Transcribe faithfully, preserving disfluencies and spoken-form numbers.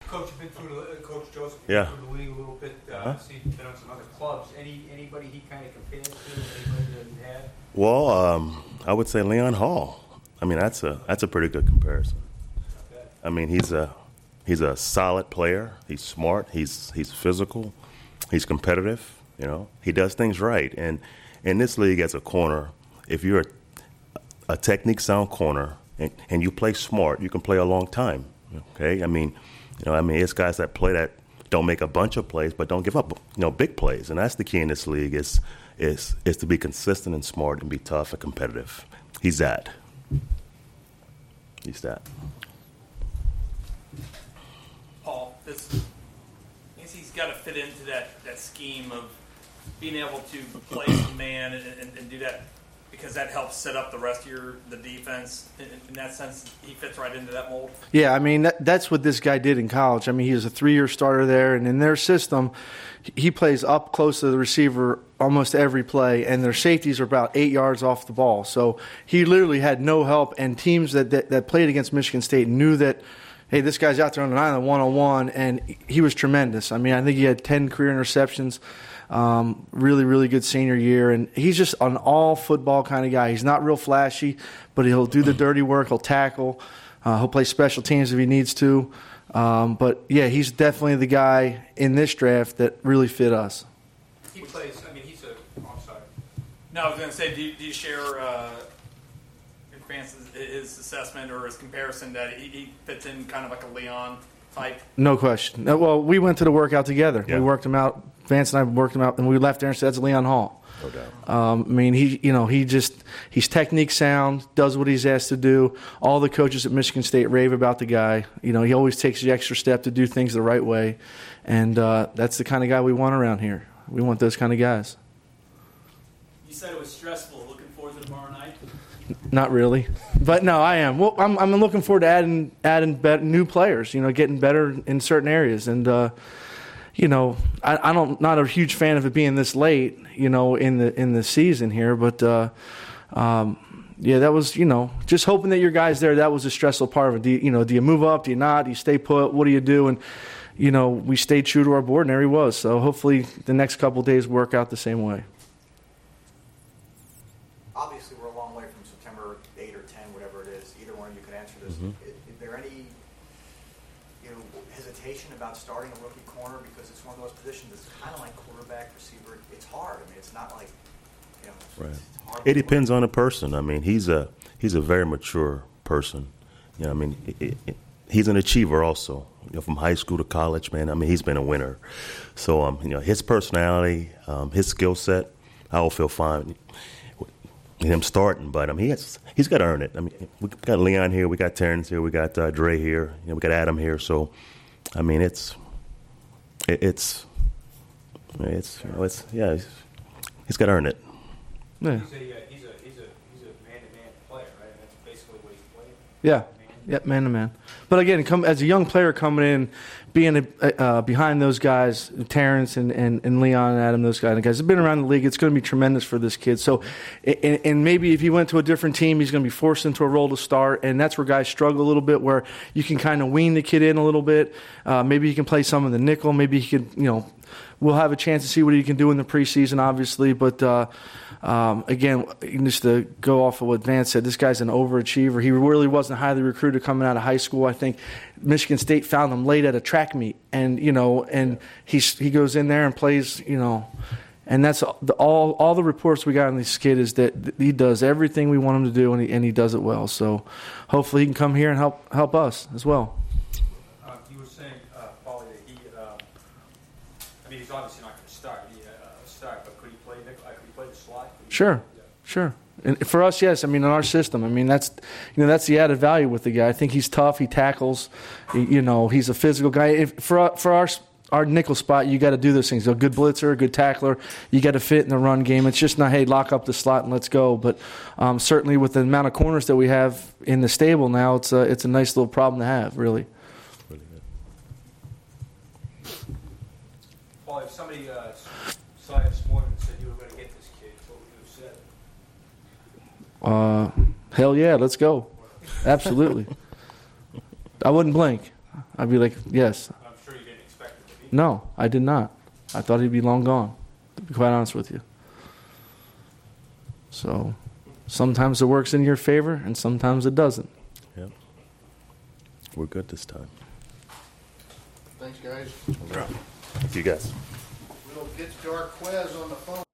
Coach, you've been through the, Coach Joseph, you've Yeah. been through the league a little bit. Uh, Uh-huh. See, you've been on some other clubs. Any anybody he kind of compares to? Anybody that he had? Well, um, I would say Leon Hall. I mean, that's a that's a pretty good comparison. Okay. I mean, he's a he's a solid player. He's smart. He's he's physical. He's competitive. You know, he does things right. And in this league, as a corner, if you're a, a technique sound corner and, and you play smart, you can play a long time. Okay, I mean, you know, I mean, it's guys that play that don't make a bunch of plays, but don't give up, you know, big plays. And that's the key in this league is is is to be consistent and smart and be tough and competitive. He's that. He's that. Paul, this, I guess he's got to fit into that, that scheme of being able to play some man and, and, and do that because that helps set up the rest of your the defense. In, in that sense, he fits right into that mold. Yeah, I mean, that, that's what this guy did in college. I mean, he was a three-year starter there, and in their system, he plays up close to the receiver almost every play, and their safeties are about eight yards off the ball. So he literally had no help, and teams that, that, that played against Michigan State knew that, hey, this guy's out there on an island one-on-one, and he was tremendous. I mean, I think he had ten career interceptions. Um, really, really good senior year, and he's just an all-football kind of guy. He's not real flashy, but he'll do the dirty work. He'll tackle. Uh, he'll play special teams if he needs to. Um, but, yeah, he's definitely the guy in this draft that really fit us. He plays. I mean, he's a. Oh, I'm sorry. No, I was going to say, do you, do you share uh, Francis, his assessment or his comparison that he, he fits in kind of like a Leon type? No question. No, well, we went to the workout together. Yeah. We worked him out. Vance and I worked him out, and we left there and said, that's Leon Hall. No doubt. Um, I mean, he, you know, he just he's technique sound, does what he's asked to do. All the coaches at Michigan State rave about the guy. You know, he always takes the extra step to do things the right way, and uh, that's the kind of guy we want around here. We want those kind of guys. You said it was stressful. Looking forward to tomorrow night? Not really, but no, I am. Well, I'm, I'm looking forward to adding adding bet, new players. You know, getting better in certain areas, and uh, you know, I, I don't not a huge fan of it being this late. You know, in the in the season here, but uh, um, yeah, that was you know just hoping that your guys there. That was a stressful part of it. Do you, you know, do you move up? Do you not? Do you stay put? What do you do? And you know, we stayed true to our board, and there he was. So hopefully, the next couple of days work out the same way. Obviously, we're a long way from September eighth or tenth, whatever it is. Either one of you can answer this. Mhm. Is, is there any, you know, hesitation about starting a rookie corner because it's one of those positions that's kind of like quarterback, receiver. It's hard. I mean, it's not like, you know, it's, Right. it's hard. It depends on the person. I mean, he's a he's a very mature person. You know, I mean, it, it, it, he's an achiever also. You know, from high school to college, man. I mean, he's been a winner. So, um, you know, his personality, um, his skill set, I will feel fine with him starting. But um, he has he's got to earn it. I mean, we got Leon here, we got Terrence here, we got uh, Dre here, you know, we got Adam here. So, I mean, it's it, it's it's you know, it's yeah, he's, he's got to earn it. Yeah. He's a. Uh, he's a. He's a. He's a man-to-man player, right? That's basically what he's playing. Yeah. Yep, man to man. But again, come as a young player coming in, being uh, behind those guys, Terrence and, and, and Leon and Adam, those guys, guys have been around the league. It's going to be tremendous for this kid. So, and, and maybe if he went to a different team, he's going to be forced into a role to start, and that's where guys struggle a little bit, where you can kind of wean the kid in a little bit. Uh, maybe he can play some of the nickel. Maybe he could, you know, we'll have a chance to see what he can do in the preseason, obviously, but. Uh, Um, again, just to go off of what Vance said, this guy's an overachiever. He really wasn't highly recruited coming out of high school. I think Michigan State found him late at a track meet, and you know, and he's he goes in there and plays, you know, and that's the, all. All the reports we got on this kid is that he does everything we want him to do, and he and he does it well. So, hopefully, he can come here and help help us as well. Uh, you were saying, uh, Paulie, that he. Uh, I mean, he's obviously not going to start. He, uh, start, but could he play nickel? Uh, could he play the slot? Could he Sure. play- yeah. Sure. And for us, yes. I mean, in our system, I mean, that's you know that's the added value with the guy. I think he's tough. He tackles. He, you know, he's a physical guy. If, for for our our nickel spot, you got to do those things. A good blitzer, a good tackler. You got to fit in the run game. It's just not, hey, lock up the slot and let's go. But um, certainly with the amount of corners that we have in the stable now, it's a it's a nice little problem to have, really. Paulie, if somebody uh, saw you this morning and said you were going to get this kid, what would you have said? Uh, hell yeah, let's go. Absolutely. I wouldn't blink. I'd be like, yes. I'm sure you didn't expect it to be. No, I did not. I thought he'd be long gone, to be quite honest with you. So sometimes it works in your favor, and sometimes it doesn't. Yep. We're good this time. Thanks, guys. Thank you guys. We'll get to our quiz on the phone.